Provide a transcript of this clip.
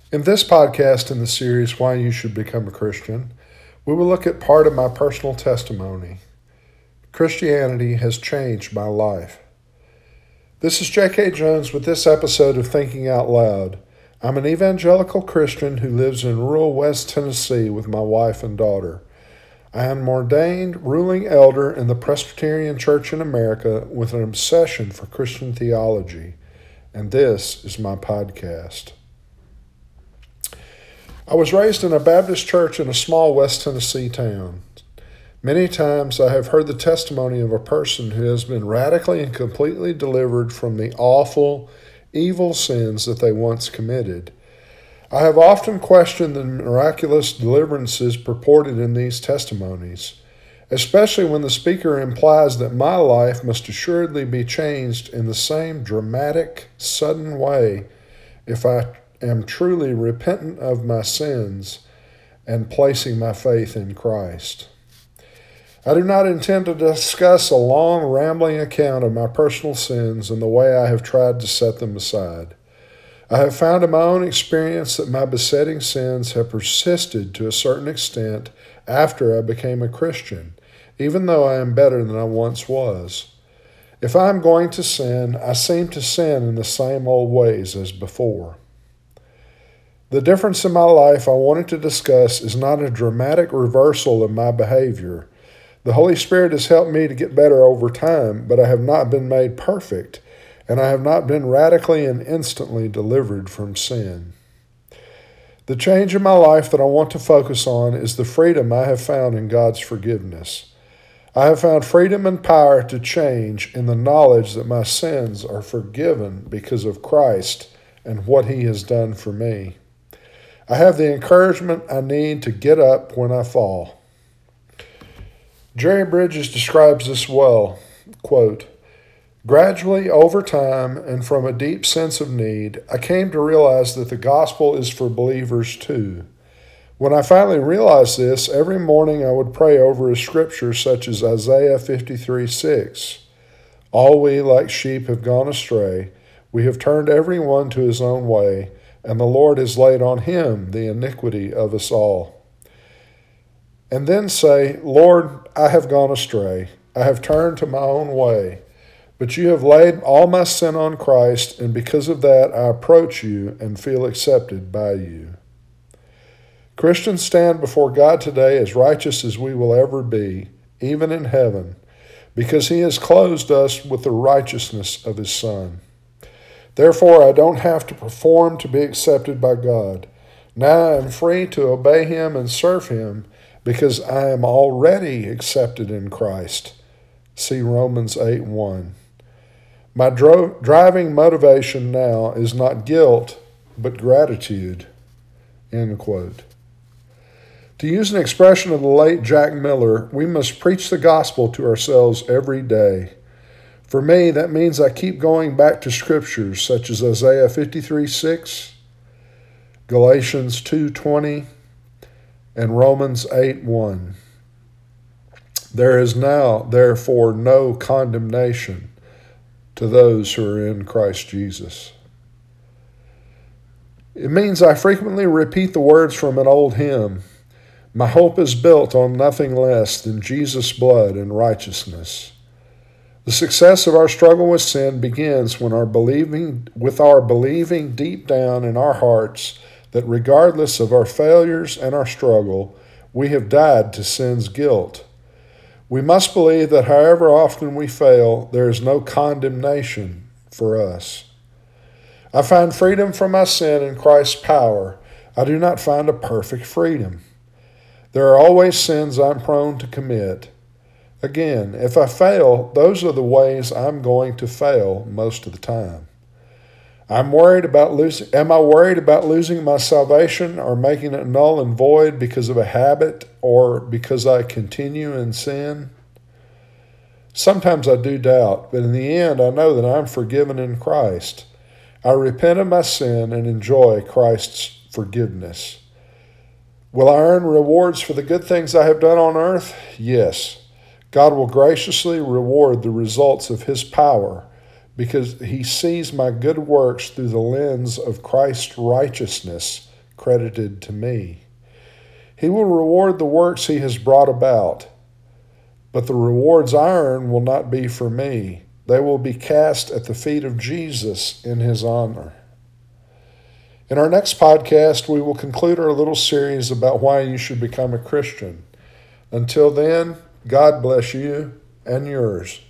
In this podcast in the series, Why You Should Become a Christian, we will look at part of my personal testimony. Christianity has changed my life. This is J.K. Jones with this episode of Thinking Out Loud. I'm an evangelical Christian who lives in rural West Tennessee with my wife and daughter. I am an ordained ruling elder in the Presbyterian Church in America with an obsession for Christian theology, and this is my podcast. I was raised in a Baptist church in a small West Tennessee town. Many times I have heard the testimony of a person who has been radically and completely delivered from the awful, evil sins that they once committed. I have often questioned the miraculous deliverances purported in these testimonies, especially when the speaker implies that my life must assuredly be changed in the same dramatic, sudden way if I am truly repentant of my sins and placing my faith in Christ. I do not intend to discuss a long, rambling account of my personal sins and the way I have tried to set them aside. I have found in my own experience that my besetting sins have persisted to a certain extent after I became a Christian, even though I am better than I once was. If I am going to sin, I seem to sin in the same old ways as before. The difference in my life I wanted to discuss is not a dramatic reversal of my behavior. The Holy Spirit has helped me to get better over time, but I have not been made perfect, and I have not been radically and instantly delivered from sin. The change in my life that I want to focus on is the freedom I have found in God's forgiveness. I have found freedom and power to change in the knowledge that my sins are forgiven because of Christ and what He has done for me. I have the encouragement I need to get up when I fall. Jerry Bridges describes this well, quote, "Gradually, over time, and from a deep sense of need, I came to realize that the gospel is for believers too. When I finally realized this, every morning I would pray over a scripture such as Isaiah 53:6. All we like sheep have gone astray. We have turned every one to his own way, and the Lord has laid on him the iniquity of us all." And then say, "Lord, I have gone astray. I have turned to my own way. But you have laid all my sin on Christ, and because of that I approach you and feel accepted by you." Christians stand before God today as righteous as we will ever be, even in heaven, because He has clothed us with the righteousness of His Son. Therefore, I don't have to perform to be accepted by God. Now I am free to obey Him and serve Him because I am already accepted in Christ. See Romans 8:1. My driving motivation now is not guilt, but gratitude. End quote. To use an expression of the late Jack Miller, we must preach the gospel to ourselves every day. For me, that means I keep going back to scriptures such as Isaiah 53:6, Galatians 2:20, and Romans 8:1. There is now, therefore, no condemnation to those who are in Christ Jesus. It means I frequently repeat the words from an old hymn. My hope is built on nothing less than Jesus' blood and righteousness. The success of our struggle with sin begins when our believing deep down in our hearts that regardless of our failures and our struggle, we have died to sin's guilt. We must believe that however often we fail, there is no condemnation for us. I find freedom from my sin in Christ's power. I do not find a perfect freedom. There are always sins I'm prone to commit. Again, if I fail, those are the ways I'm going to fail most of the time. Am I worried about losing my salvation or making it null and void because of a habit or because I continue in sin? Sometimes I do doubt, but in the end I know that I'm forgiven in Christ. I repent of my sin and enjoy Christ's forgiveness. Will I earn rewards for the good things I have done on earth? Yes. God will graciously reward the results of His power because He sees my good works through the lens of Christ's righteousness credited to me. He will reward the works he has brought about, but the rewards I earn will not be for me. They will be cast at the feet of Jesus in his honor. In our next podcast, we will conclude our little series about why you should become a Christian. Until then, God bless you and yours.